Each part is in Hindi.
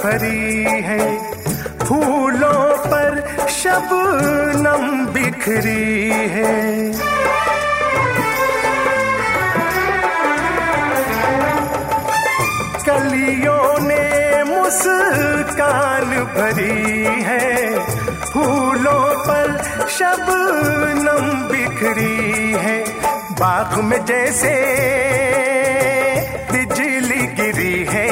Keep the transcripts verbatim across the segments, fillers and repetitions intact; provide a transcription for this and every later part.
भरी है, फूलों पर शबनम बिखरी है। कलियों ने मुस्कान भरी है, फूलों पर शबनम बिखरी है। बाग में जैसे बिजली गिरी है,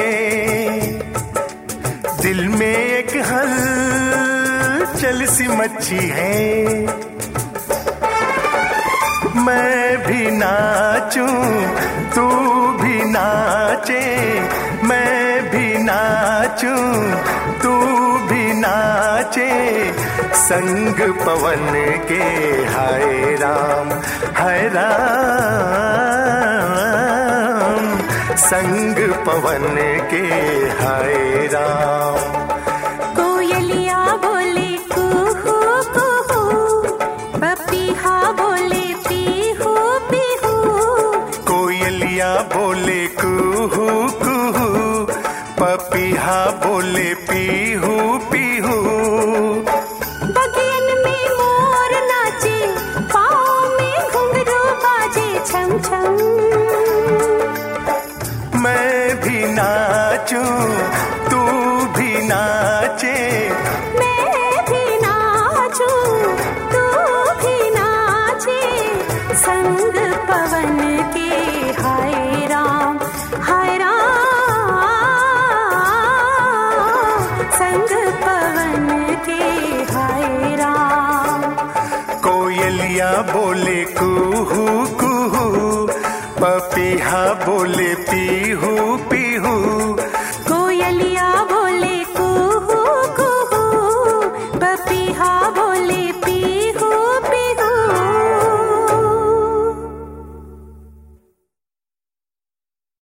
दिल में एक हलचल सी मची है। मैं भी नाचूं तू भी नाचे, मैं भी नाचूं तू भी नाचे, संग पवन के हाय राम हाय राम, संग पवन के हाय राम। कोयलिया बोले कुहू कुहू, पपीहा बोले पीहू पीहू। कोयलिया बोले कुहू कुहू, पपीहा बोले पीहू पीहू। बगियन में मोर नाचे, पाँव में घुंघरू बाजे छम छम। मैं भी नाचूं तू भी नाचे, मैं भी नाचूं तू भी नाचे, संग पवन के हाय राम हाय राम, संग पवन के हाय राम। कोयलिया बोले कुहू कुहू, पपीहा बोले पीहू पीहू।